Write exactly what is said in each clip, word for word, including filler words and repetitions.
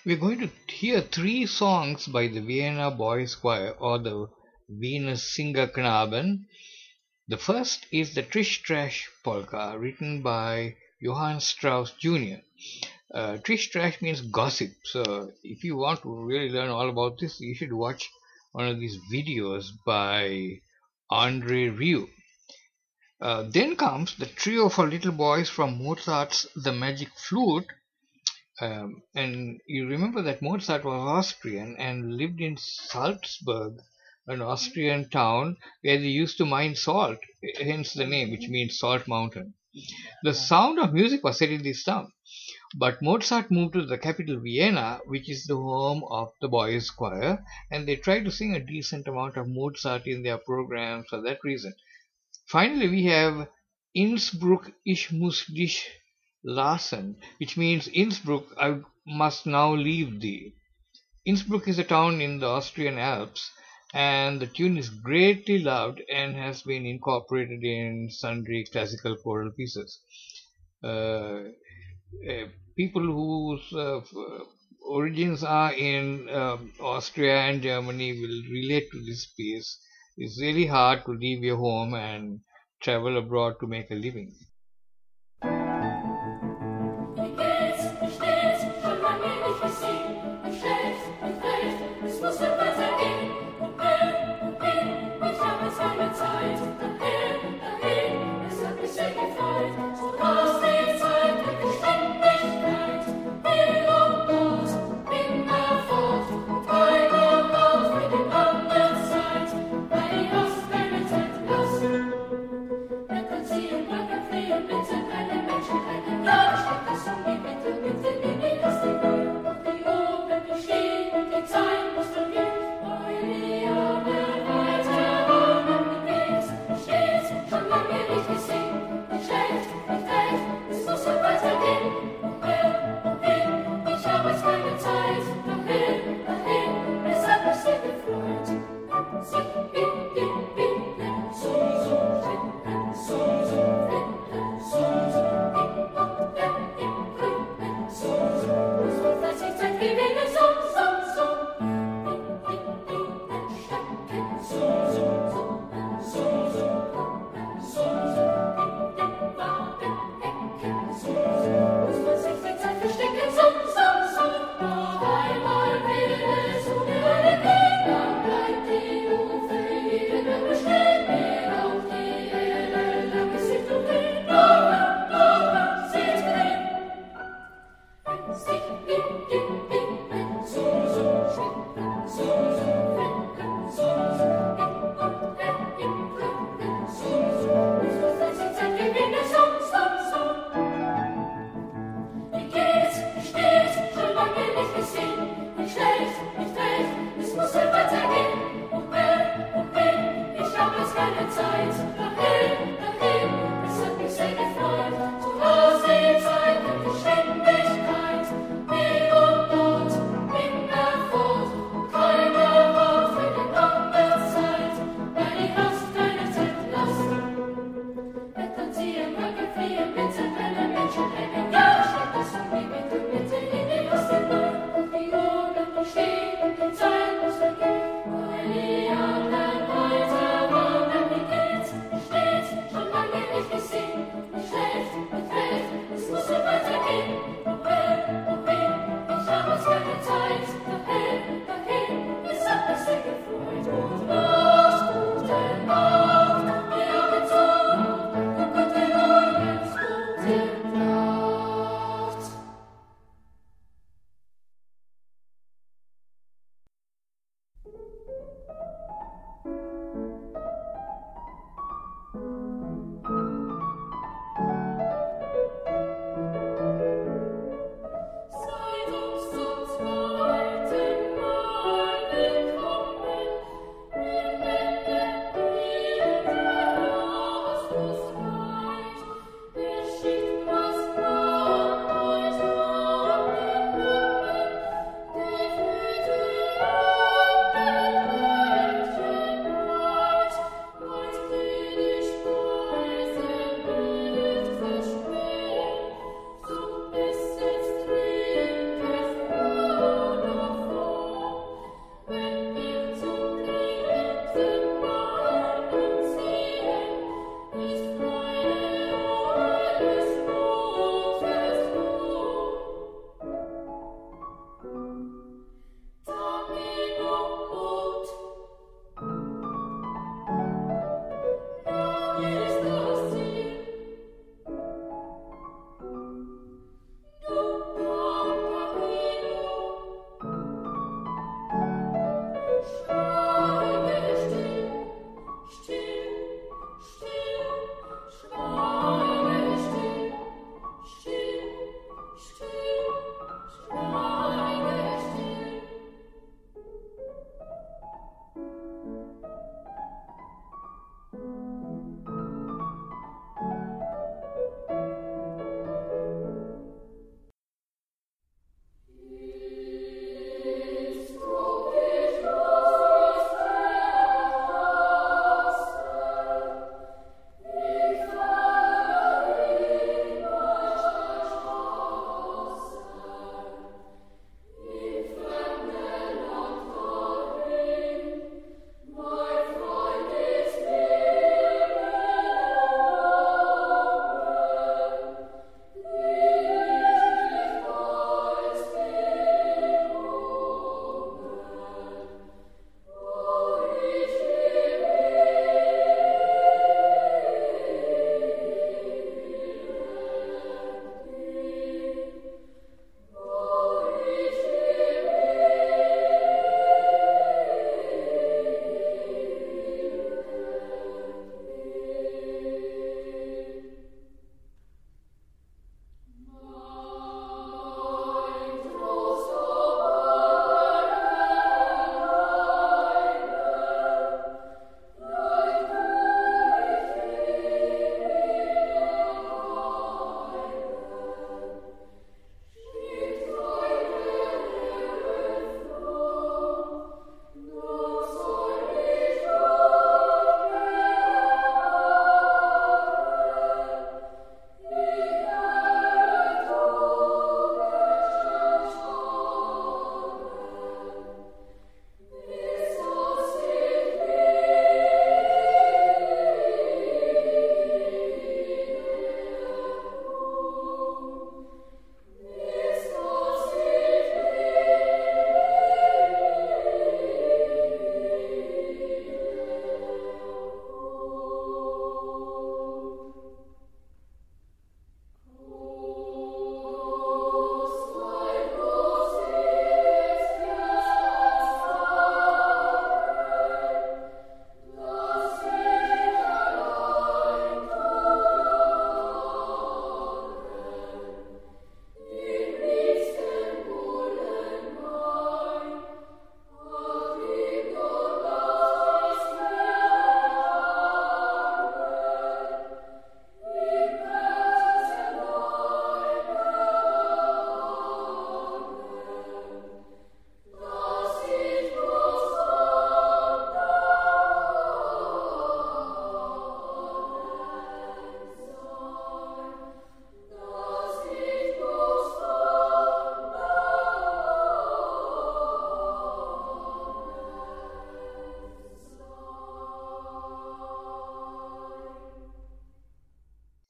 We're going to hear three songs by the Vienna Boys Choir or the Wiener Singerknaben. The first is the Trish Trash Polka, written by Johann Strauss Junior Uh, Trish Trash means gossip, so if you want to really learn all about this, you should watch one of these videos by Andre Rieu. Uh, then comes the trio for little boys from Mozart's The Magic Flute. Um, and you remember that Mozart was Austrian and lived in Salzburg, an Austrian town where they used to mine salt, hence the name, which means Salt Mountain. The sound of music was set in this town. But Mozart moved to the capital Vienna, which is the home of the boys' choir, and they tried to sing a decent amount of Mozart in their programs for that reason. Finally, we have Innsbruck Ich muss dich lassen, which means Innsbruck, I must now leave thee. Innsbruck is a town in the Austrian Alps, and the tune is greatly loved and has been incorporated in sundry classical choral pieces. Uh, uh, people whose uh, origins are in um, Austria and Germany will relate to this piece. It's really hard to leave your home and travel abroad to make a living. Ziehen, Böcke,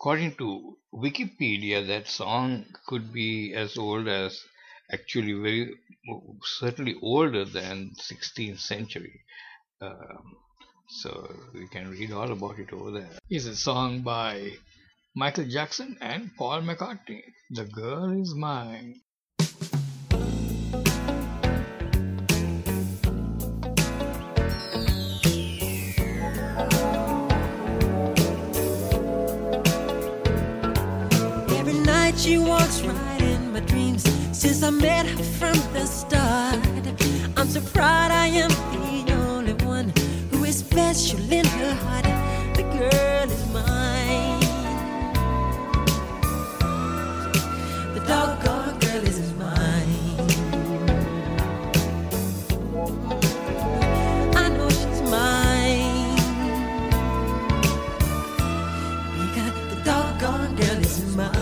According to Wikipedia, that song could be as old as, actually very certainly older than sixteenth century. Um, so we can read all about it over there. It's a song by Michael Jackson and Paul McCartney. The Girl Is Mine. Every night she walks right in my dreams. Since I met her from the start, I'm so proud I am the only one who is special in her heart. The girl is mine. The doggone girl is mine. I know she's mine, because the doggone girl is mine.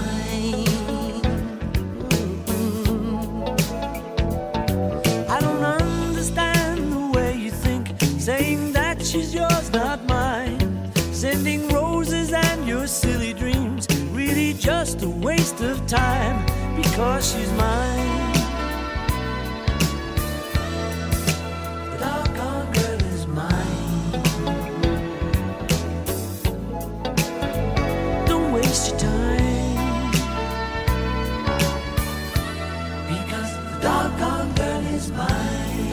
Saying that she's yours, not mine. Sending roses and your silly dreams, really just a waste of time, because she's mine. The doggone girl is mine. Don't waste your time, because the doggone girl is mine.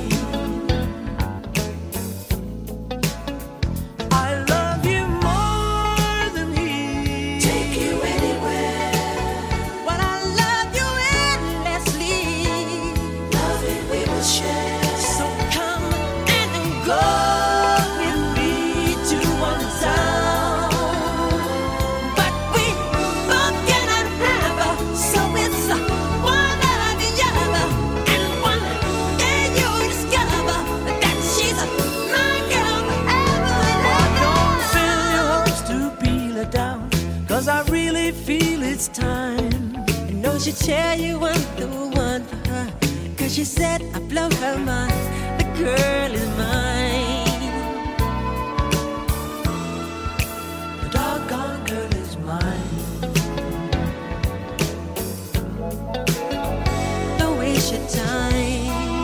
I really feel it's time. And don't she tell you I'm the one for her, 'cause she said I blow her mind. The girl is mine. The doggone girl is mine. Don't waste your time,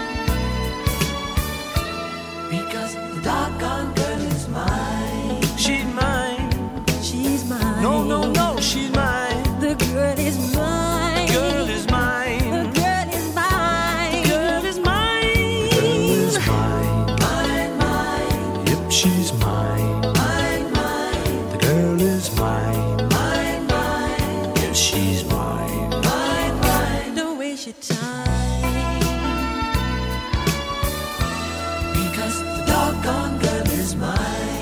because the doggone girl is mine. She's mine. She's mine. No, no, no, she's mine. The girl is mine. The girl is mine. The girl is mine. The girl is mine. The girl is mine. Mine, mine. Yep, she's mine. Mine, mine. The girl is mine. Mine, mine. Yes, she's mine. Mine, mine. Don't waste your time, because the doggone girl is mine.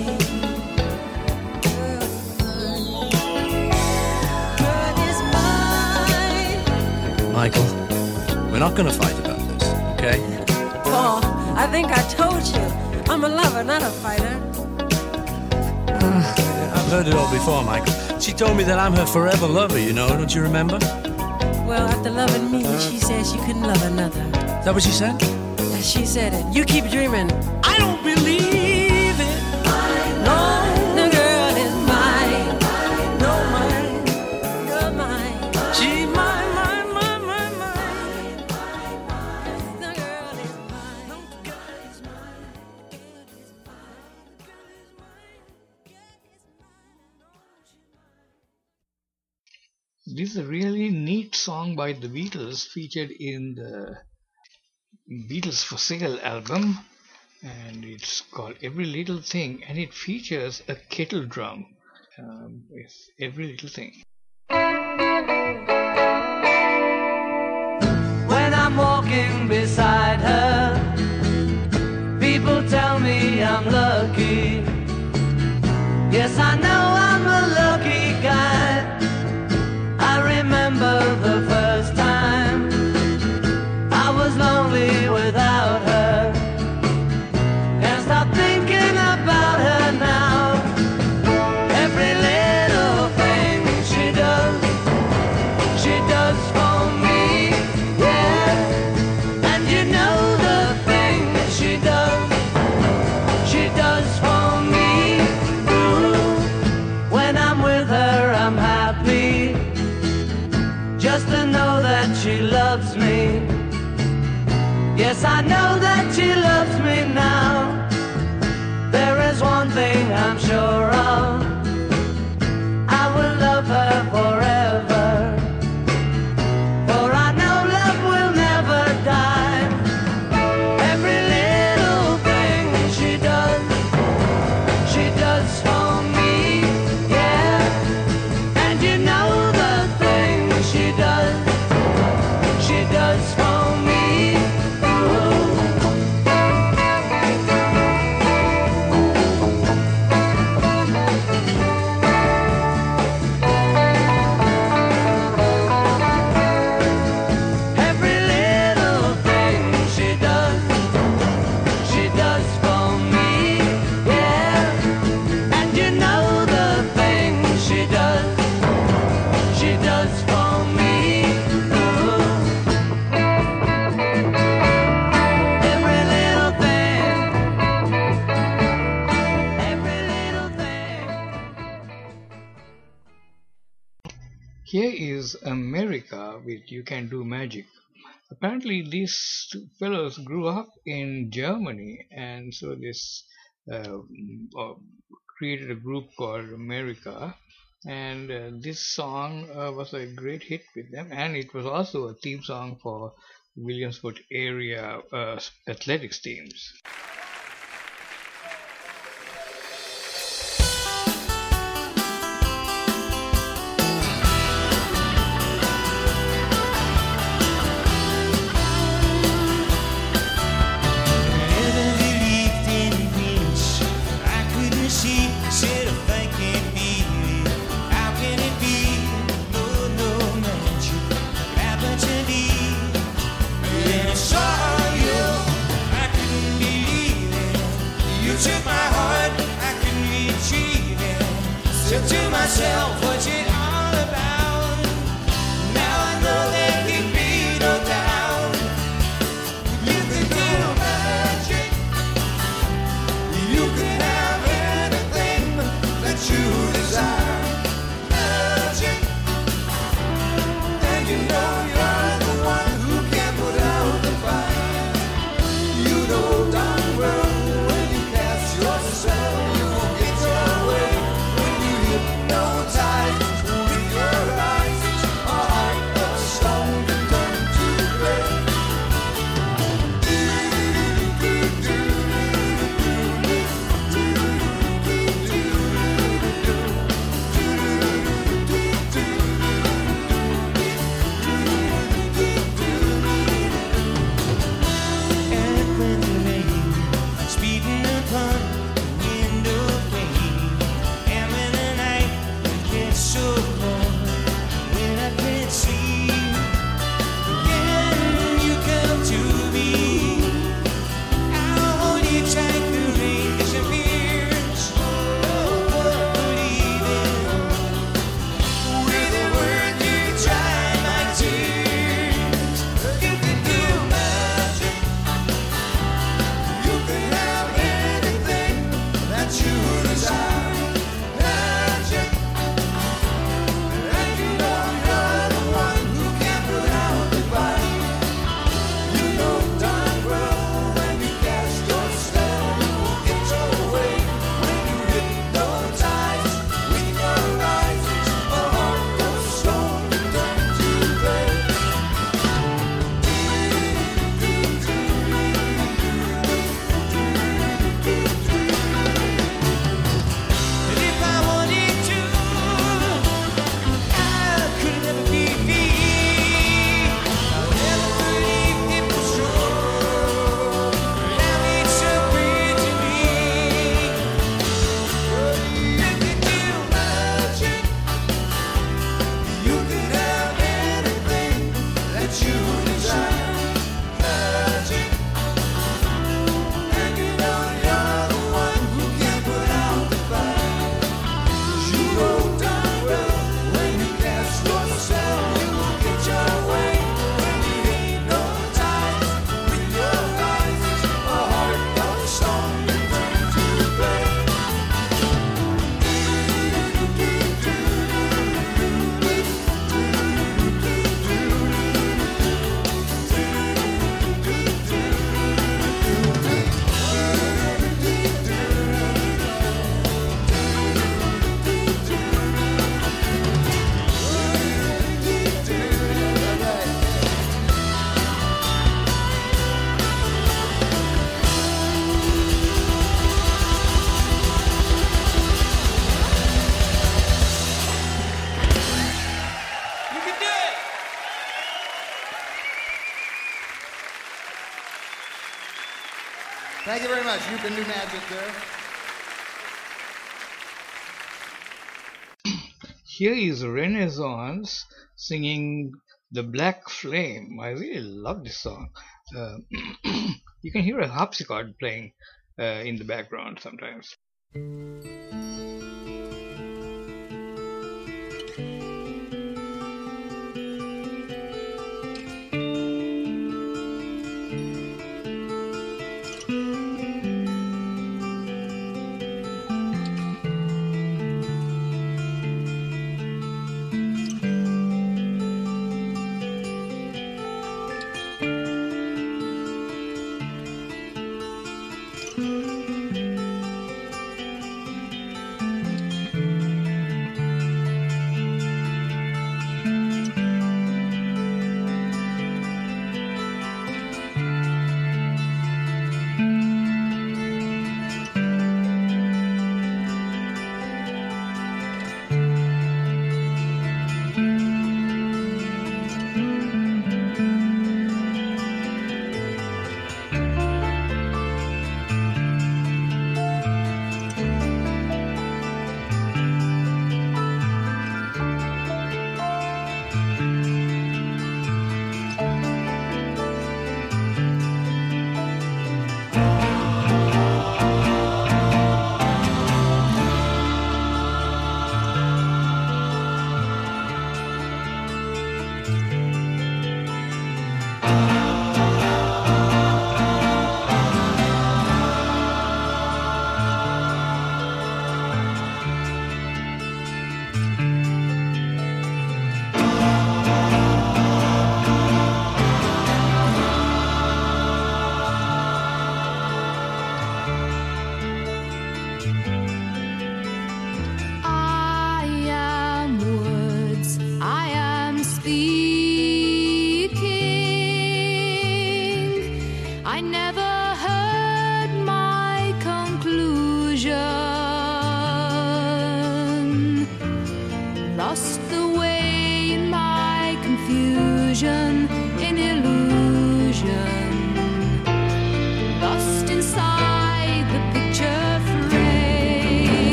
Michael, we're not going to fight about this, okay? Paul, I think I told you. I'm a lover, not a fighter. Uh, I've heard it all before, Michael. She told me that I'm her forever lover, you know, don't you remember? Well, after loving me, she said she couldn't love another. Is that what she said? Yeah, she said it. You keep dreaming. I don't believe it. No, the girl is mine. No, mine. You're mine. She's mine. This is a really neat song by the Beatles, featured in the Beatles for Sale album, and it's called Every Little Thing, and it features a kettle drum um, with Every Little Thing. When I'm walking beside her, people tell me I'm lucky. Yes, I know I'm a lucky guy. I remember the first time I was lonely without her. Can't stop thinking about her now. Every little thing she does, she does for me, yeah. And you know the thing she does, she does for me, ooh. Yes, I know that she loves me now. There is one thing I'm sure of, I will love her forever. For I know love will never die. Every little thing she does, she does for me, yeah. And you know the things she does, she does for me. Every little thing she does, she does for me, yeah. And you know the things she does, she does for me. Ooh. Every little thing, every little thing. Here is America with You Can Do Magic. Apparently, these two fellows grew up in Germany, and so this uh, uh, created a group called America. And uh, this song uh, was a great hit with them, and it was also a theme song for Williamsport area uh, athletics teams. Never believed in dreams I couldn't see. Said if I can't feel it, how can it be? No, no magic happened to me. When I saw you, I couldn't believe it. You took my heart, I couldn't retrieve it. Said to myself, what's it all about? Now I know there can be no doubt. You could do magic. You could have anything that you desire. Magic. And you know you're the one who can put out the fire. You know darn well when you cast your spell, you won't get your way. When you hypnotize Thank you very much. You can do magic there. Here is Renaissance singing The Black Flame. I really love this song. Uh, you can hear a harpsichord playing uh, in the background sometimes.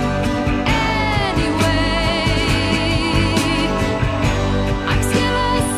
Still a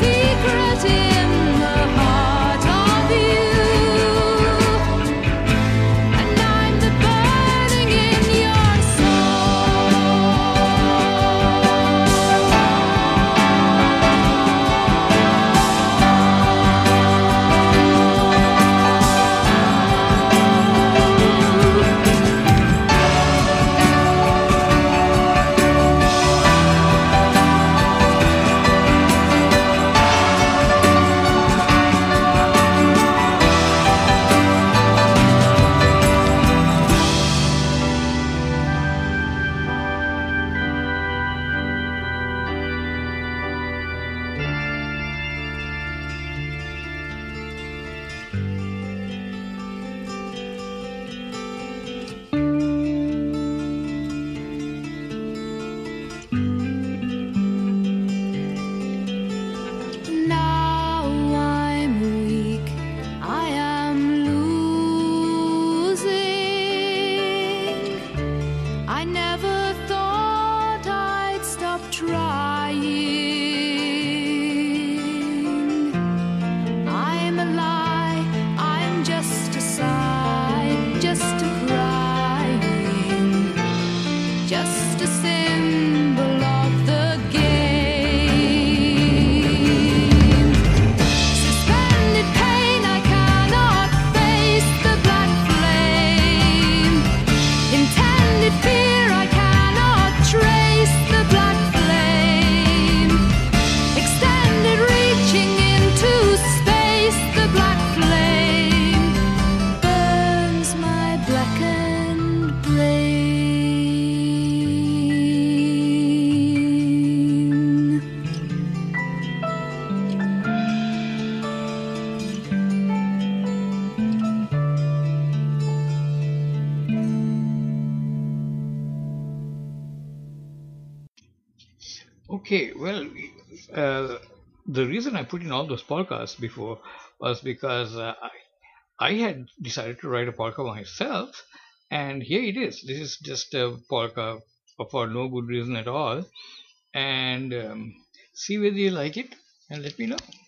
Well, uh, the reason I put in all those polkas before was because uh, I, I had decided to write a polka myself, and here it is. This is just a polka for no good reason at all. And um, see whether you like it and let me know.